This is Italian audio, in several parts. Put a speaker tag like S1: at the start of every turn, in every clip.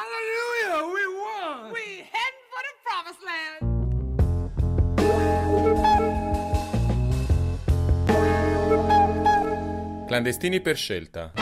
S1: Hallelujah, we won.
S2: We heading for the promised land.
S3: Clandestini per scelta.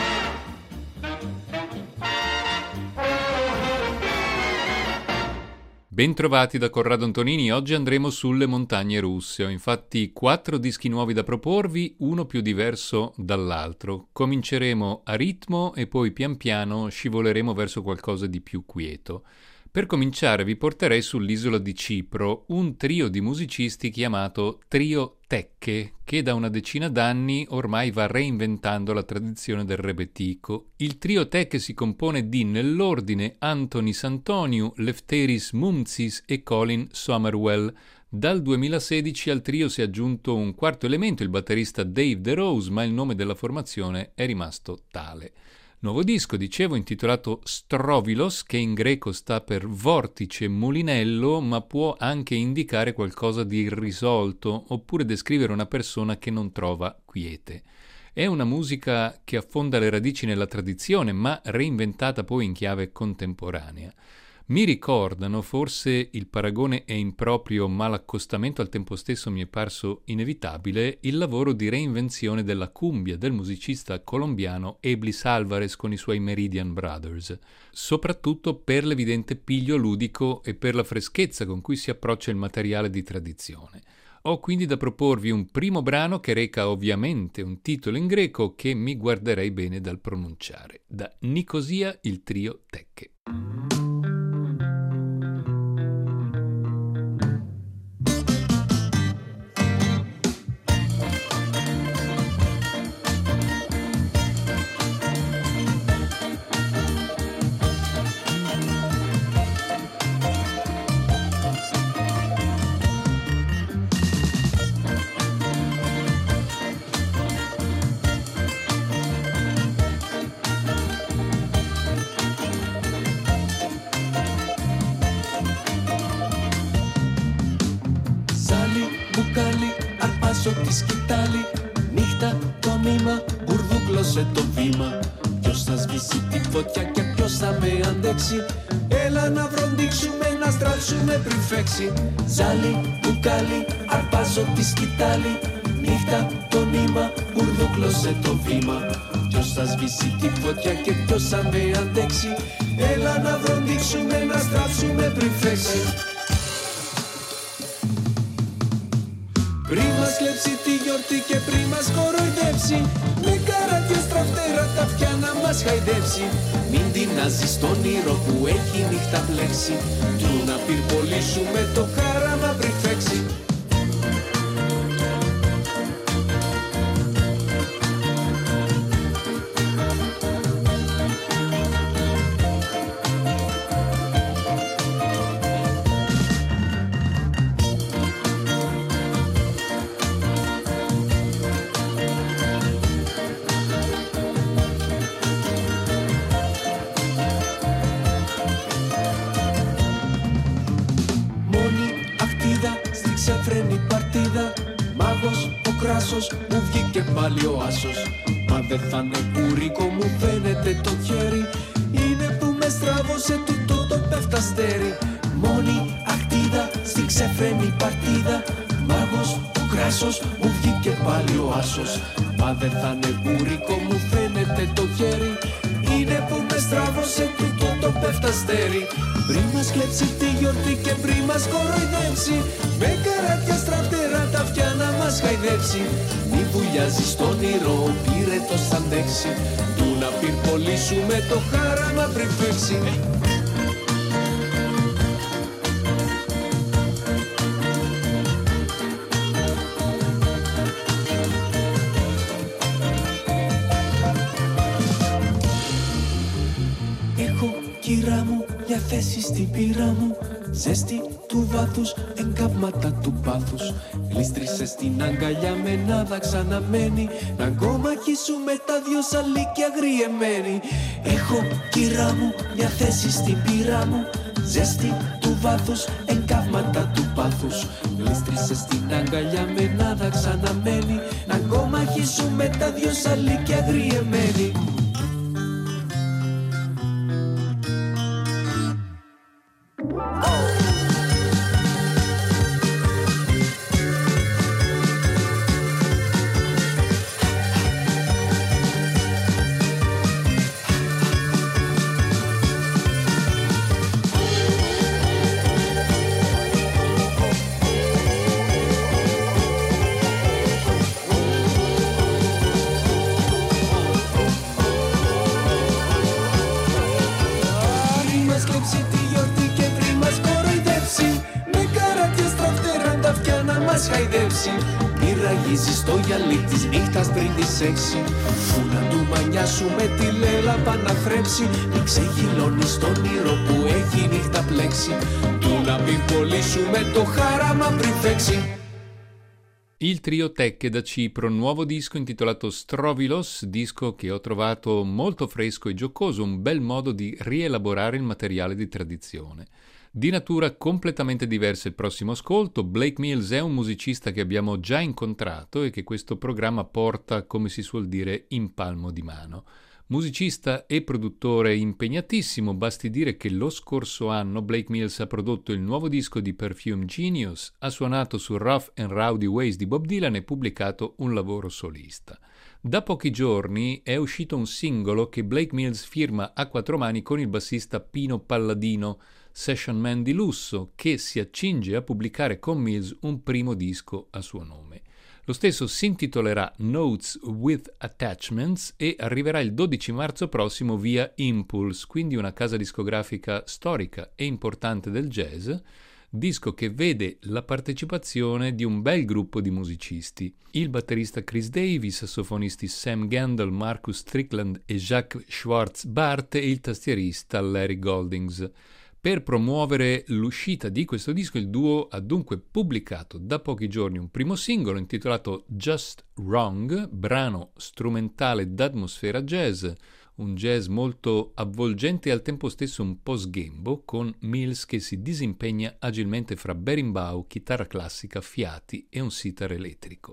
S3: Bentrovati da Corrado Antonini, oggi andremo sulle montagne russe. Ho infatti 4 dischi nuovi da proporvi, uno più diverso dall'altro. Cominceremo a ritmo e poi pian piano scivoleremo verso qualcosa di più quieto. Per cominciare vi porterei sull'isola di Cipro un trio di musicisti chiamato Trio Tecche, che da una decina d'anni ormai va reinventando la tradizione del rebetiko. Il Trio Tecche si compone di, nell'ordine, Anthony Santoniu, Lefteris Mumtzis e Colin Somerwell. Dal 2016 al trio si è aggiunto un quarto elemento, il batterista Dave DeRose, ma il nome della formazione è rimasto tale. Nuovo disco, dicevo, intitolato Strovilos, che in greco sta per vortice mulinello, ma può anche indicare qualcosa di irrisolto, oppure descrivere una persona che non trova quiete. È una musica che affonda le radici nella tradizione, ma reinventata poi in chiave contemporanea. Mi ricordano, forse il paragone è improprio, ma l'accostamento al tempo stesso mi è parso inevitabile, il lavoro di reinvenzione della cumbia del musicista colombiano Eblis Alvarez con i suoi Meridian Brothers, soprattutto per l'evidente piglio ludico e per la freschezza con cui si approccia il materiale di tradizione. Ho quindi da proporvi un primo brano che reca ovviamente un titolo in greco che mi guarderei bene dal pronunciare. Da Nicosia, il Trio Tecche.
S4: Τη σκητάλη, νύχτα το νήμα, μπουρδούκλωσε το βήμα. Ποιος θα σβήσει τη φωτιά και ποιος θα με αντέξει? Έλα να βροντίξουμε, να στράψουμε πριν φέξει. Ζάλι, μπουκάλι, αρπάζω τη σκητάλη, νύχτα το νήμα, μπουρδούκλωσε το βήμα. Ποιος θα σβήσει τη φωτιά και ποιος θα με αντέξει? Έλα να βροντίξουμε, να στράψουμε πριν φέξει. Πριν μας κλέψει τη γιορτή και πριν μας κοροϊδέψει, με καράτια στραφτέρα τα αυτιά να μας χαϊδέψει. Μην τεινάζει στον ήρω που έχει νύχτα πλέξει, του να πυρπολίσουμε το χάραμα πριν φέξει. Μου βγήκε πάλι ο άσος. Μα δεν θα είναι κουρικό, μου φαίνεται το χέρι. Είναι που με στράβωσε τούτο το πεφταστέρι. Μόνη αχτίδα στη ξεφρένη παρτίδα. Μάγος ο κράσος, μου βγήκε πάλι ο άσος. Μα δεν θα είναι κουρικό, μου φαίνεται το χέρι. Είναι που με στράβωσε τούτο το πεφταστέρι. Πριν μας κλέψει τη γιορτή και πριν μας κοροϊδέψει, με καράτια στραφτερά τα αυτιά να μας χαϊδέψει. Μη βουλιάζει στον ήρω, πήρε το σαντέξι, του να πυρπολίσουμε το χάραμα πριν φέξει. Κυρά μου, μια θέση στην πύρα μου, ζέστη του βάθους, εγκάβματα του πάθους. Γλίστρισε στην αγκαλιά με νάδα ξαναμένη, να γκομαχίσουμε τα δυο σαλίκια αγριεμένοι. Έχω, κυρά μου, μια θέση στην πύρα μου, ζέστη του βάθους, εγκάβματα του πάθους. Γλίστρισε στην αγκαλιά με νάδα ξαναμένη, να γκομαχίσουμε τα δυο σαλίκια αγριεμένοι. χαϊδέψει. Μη ραγίζει στο γυαλί της νύχτας πριν τις 6. Πού να του μανιάσουμε τη λέλαπα να θρέψει. Μην ξεγυλώνεις τον ήρω που έχει νύχτα πλέξει. Του να μην πωλήσουμε το χάραμα πριν φέξει.
S3: Il trio Tecche da Cipro, nuovo disco intitolato Strovilos, disco che ho trovato molto fresco e giocoso, un bel modo di rielaborare il materiale di tradizione. Di natura completamente diversa il prossimo ascolto, Blake Mills è un musicista che abbiamo già incontrato e che questo programma porta, come si suol dire, in palmo di mano. Musicista e produttore impegnatissimo, basti dire che lo scorso anno Blake Mills ha prodotto il nuovo disco di Perfume Genius, ha suonato su Rough and Rowdy Ways di Bob Dylan e pubblicato un lavoro solista. Da pochi giorni è uscito un singolo che Blake Mills firma a quattro mani con il bassista Pino Palladino, session man di lusso, che si accinge a pubblicare con Mills un primo disco a suo nome. Lo stesso si intitolerà Notes with Attachments e arriverà il 12 marzo prossimo via Impulse, quindi una casa discografica storica e importante del jazz, disco che vede la partecipazione di un bel gruppo di musicisti. Il batterista Chris Davey, i sassofonisti Sam Gendel, Marcus Strickland e Jacques Schwarz-Bart e il tastierista Larry Goldings. Per promuovere l'uscita di questo disco, il duo ha dunque pubblicato da pochi giorni un primo singolo intitolato Just Wrong, brano strumentale d'atmosfera jazz, un jazz molto avvolgente e al tempo stesso un po' sghembo, con Mills che si disimpegna agilmente fra berimbau, chitarra classica, fiati e un sitar elettrico.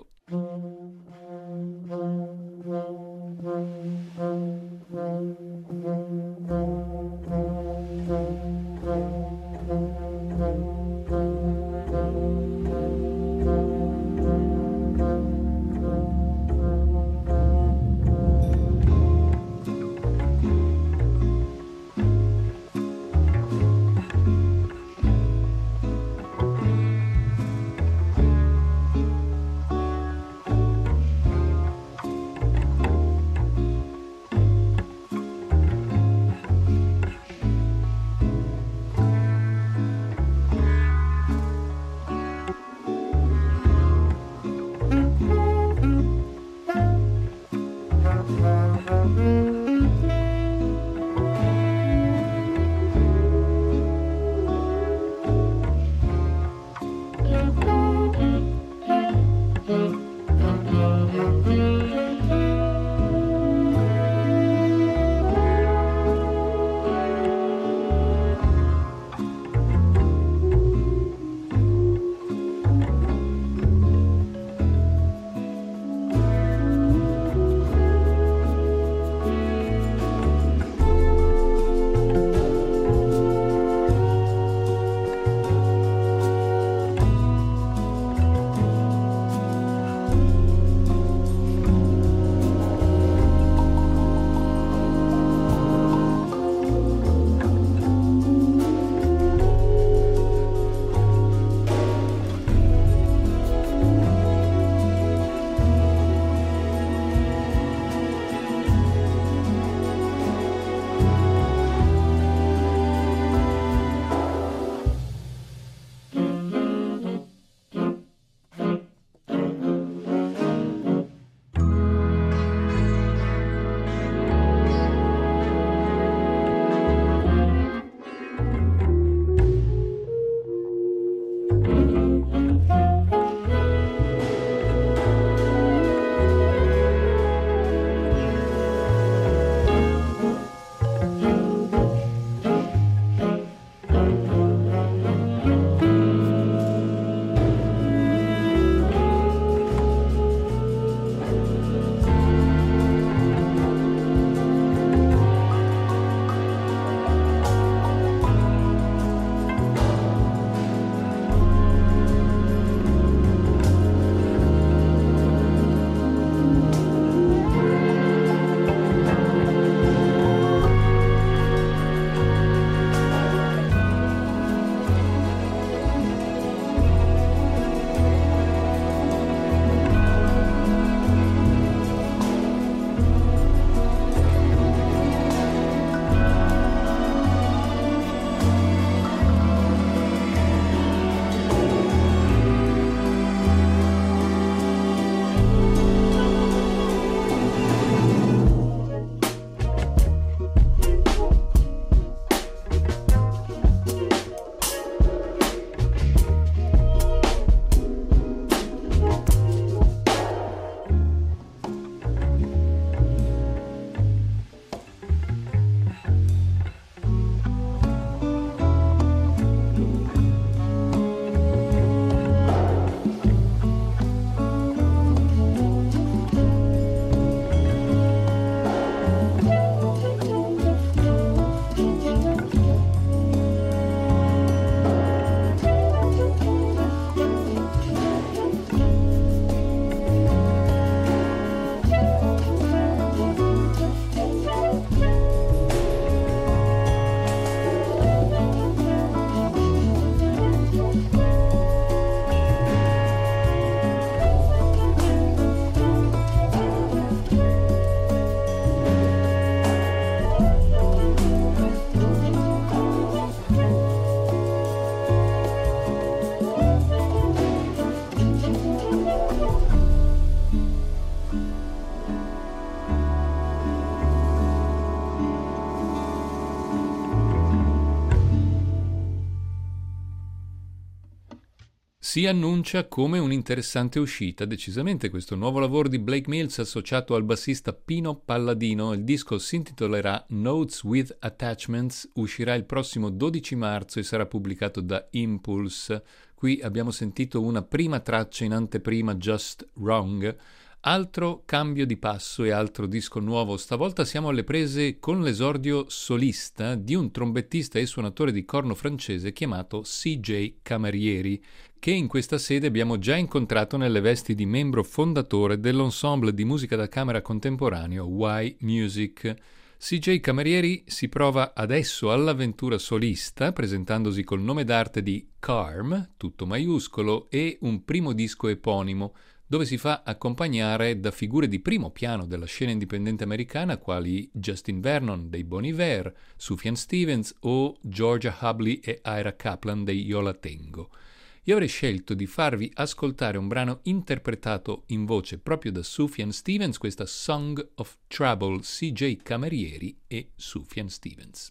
S3: si annuncia come un'interessante uscita, decisamente, questo nuovo lavoro di Blake Mills associato al bassista Pino Palladino. Il disco si intitolerà Notes with Attachments, uscirà il prossimo 12 marzo e sarà pubblicato da Impulse. Qui abbiamo sentito una prima traccia in anteprima, Just Wrong. Altro cambio di passo e altro disco nuovo. Stavolta siamo alle prese con l'esordio solista di un trombettista e suonatore di corno francese chiamato CJ Camerieri, che in questa sede abbiamo già incontrato nelle vesti di membro fondatore dell'ensemble di musica da camera contemporaneo Y Music. CJ Camerieri si prova adesso all'avventura solista, presentandosi col nome d'arte di Carm, tutto maiuscolo, e un primo disco eponimo, dove si fa accompagnare da figure di primo piano della scena indipendente americana quali Justin Vernon dei Bon Iver, Sufjan Stevens o Georgia Hubley e Ira Kaplan dei Yo La Tengo. Io avrei scelto di farvi ascoltare un brano interpretato in voce proprio da Sufjan Stevens, questa Song of Trouble, CJ Camerieri e Sufjan Stevens.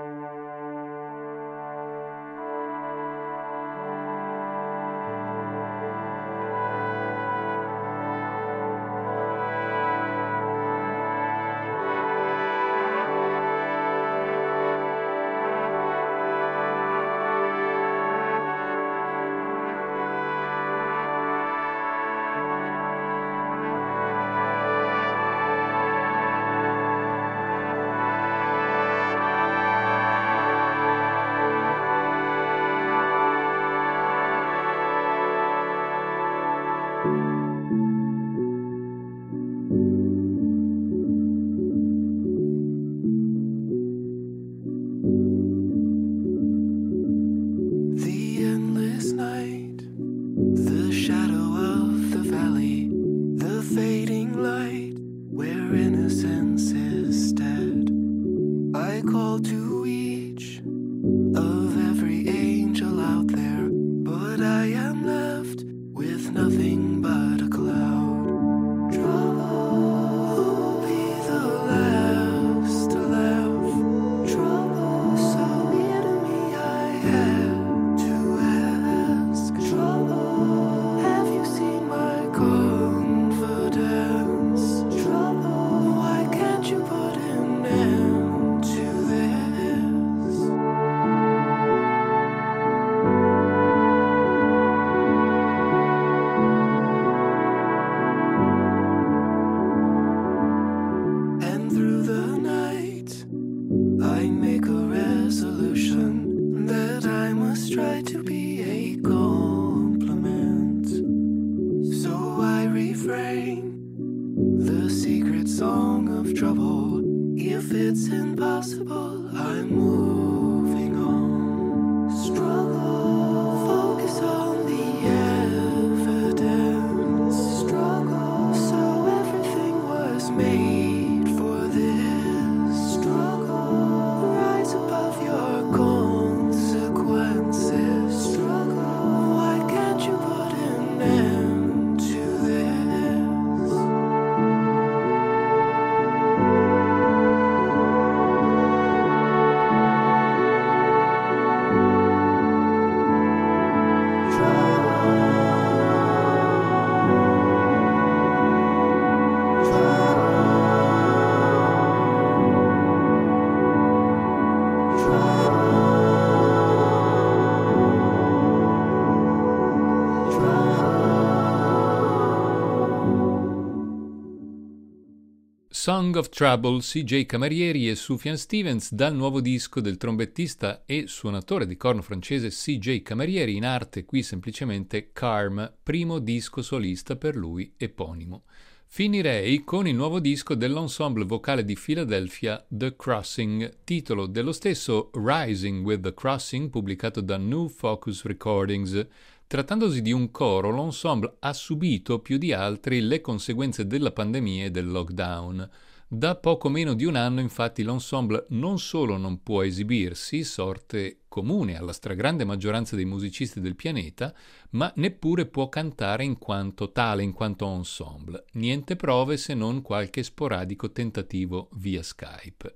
S3: Song of Trouble, CJ Camerieri e Sufjan Stevens, dal nuovo disco del trombettista e suonatore di corno francese CJ Camerieri, in arte qui semplicemente Carm, primo disco solista per lui eponimo. Finirei con il nuovo disco dell'ensemble vocale di Philadelphia The Crossing, titolo dello stesso Rising with the Crossing, pubblicato da New Focus Recordings. Trattandosi di un coro, l'ensemble ha subito più di altri le conseguenze della pandemia e del lockdown. Da poco meno di un anno, infatti, l'ensemble non solo non può esibirsi, sorte comune alla stragrande maggioranza dei musicisti del pianeta, ma neppure può cantare in quanto tale, in quanto ensemble. Niente prove se non qualche sporadico tentativo via Skype.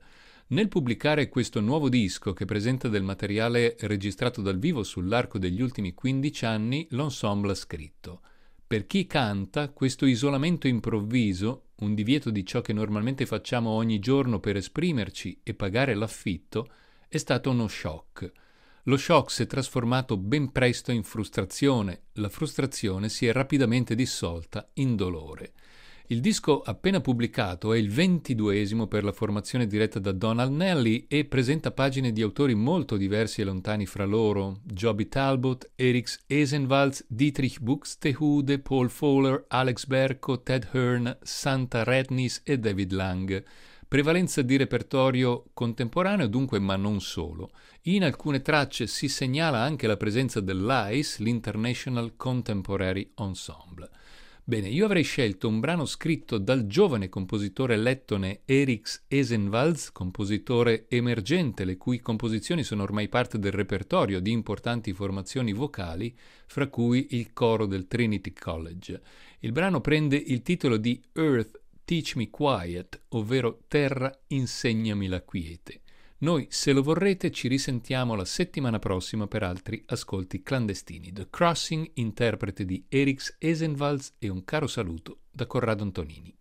S3: Nel pubblicare questo nuovo disco, che presenta del materiale registrato dal vivo sull'arco degli ultimi 15 anni, l'ensemble ha scritto: per chi canta, questo isolamento improvviso, un divieto di ciò che normalmente facciamo ogni giorno per esprimerci e pagare l'affitto, è stato uno shock. Lo shock si è trasformato ben presto in frustrazione, la frustrazione si è rapidamente dissolta in dolore. Il disco appena pubblicato è il 22esimo per la formazione diretta da Donald Nelly e presenta pagine di autori molto diversi e lontani fra loro: Joby Talbot, Erich Esenwalds, Dietrich Buxtehude, Paul Fowler, Alex Berko, Ted Hearn, Santa Rednis e David Lang. Prevalenza di repertorio contemporaneo dunque, ma non solo. In alcune tracce si segnala anche la presenza dell'ICE, l'International Contemporary Ensemble. Bene, io avrei scelto un brano scritto dal giovane compositore lettone Erich Esenwalds, compositore emergente, le cui composizioni sono ormai parte del repertorio di importanti formazioni vocali, fra cui il coro del Trinity College. Il brano prende il titolo di Earth, Teach Me Quiet, ovvero Terra, insegnami la quiete. Noi, se lo vorrete, ci risentiamo la settimana prossima per altri ascolti clandestini. The Crossing, interprete di Erich Esenwalds, e un caro saluto da Corrado Antonini.